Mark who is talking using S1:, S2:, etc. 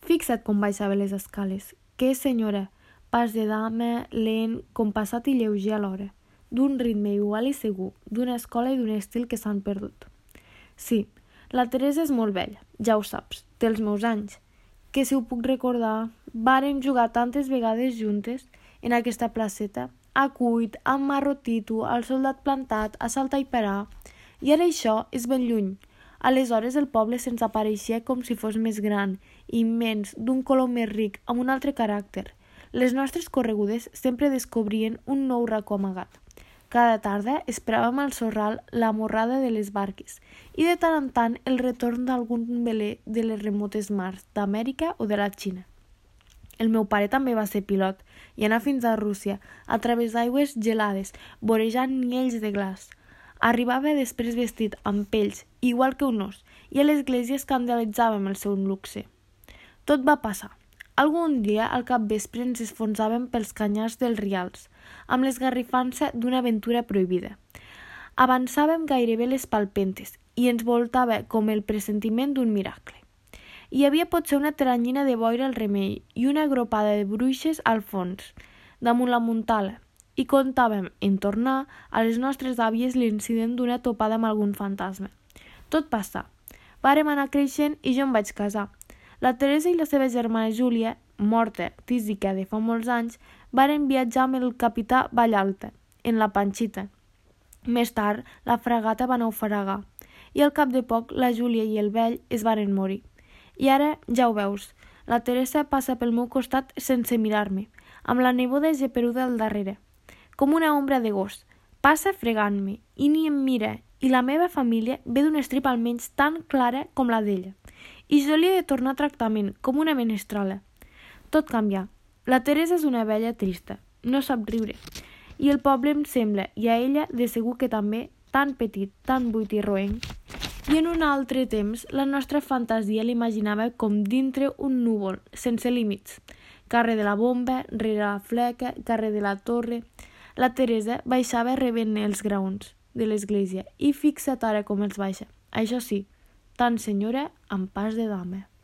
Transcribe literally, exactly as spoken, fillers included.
S1: Fixa't com baixava les escales. Que senyora! Pas de dama, lent, compassat i lleuger alhora, d'un ritme igual i segur, d'una escola i d'un estil que s'han perdut. Sí, la Teresa és molt vella, ja ho saps, té els meus anys, que si ho puc recordar, vàrem jugar tantes vegades juntes en aquesta placeta, a cuit, a marrotito, al soldat plantat, a saltar i parar, i ara això és ben lluny. Aleshores el poble se'ns apareixia com si fos més gran, immens, d'un color més ric, amb un altre caràcter. Les nostres corregudes sempre descobrien un nou racó amagat. Cada tarda esperàvem al sorral la morrada de les barques i de tant en tant el retorn d'algun veler de les remotes mars d'Amèrica o de la Xina. El meu pare també va ser pilot i anà fins a Rússia, a través d'aigües gelades, vorejant niells de glaç. Arribava després vestit amb pells, igual que un os, i a l'església escandalitzàvem el seu luxe. Tot va passar. Algun dia, al capvespre, ens esfonsàvem pels canyars dels rials, amb l'esgarrifança d'una aventura prohibida. Avançàvem gairebé les palpentes i ens voltava com el pressentiment d'un miracle. Hi havia potser una teranyina de boira al remei i una agropada de bruixes al fons, damunt la muntala, i contàvem, en tornar, a les nostres àvies l'incident d'una topada amb algun fantasma. Tot passà. Vàrem anar creixent i jo em vaig casar. La Teresa i la seva germana Júlia, morta tísica de fa molts anys, varen viatjar amb el capità Vallalta, en la Panxita. Més tard, la fragata va naufragar, i al cap de poc la Júlia i el vell es varen morir. I ara, ja ho veus, la Teresa passa pel meu costat sense mirar-me, amb la neboda geperuda al darrere, com una ombra de gos. Passa fregant-me, i ni em mira, i la meva família ve d'un estrip almenys tan clara com la d'ella. I jo li he de tornar tractament, com una menestrala. Tot canvià. La Teresa és una vella trista, no sap riure. I el poble em sembla, i a ella de segur que també, tan petit, tan buit i roent. I en un altre temps, la nostra fantasia l'imaginava com dintre un núvol, sense límits. Carrer de la Bomba, rere la Fleca, carrer de la Torre. La Teresa baixava rebent els graons de l'església i fixa't ara com els baixa. Això sí, tan senyora amb pas de dama.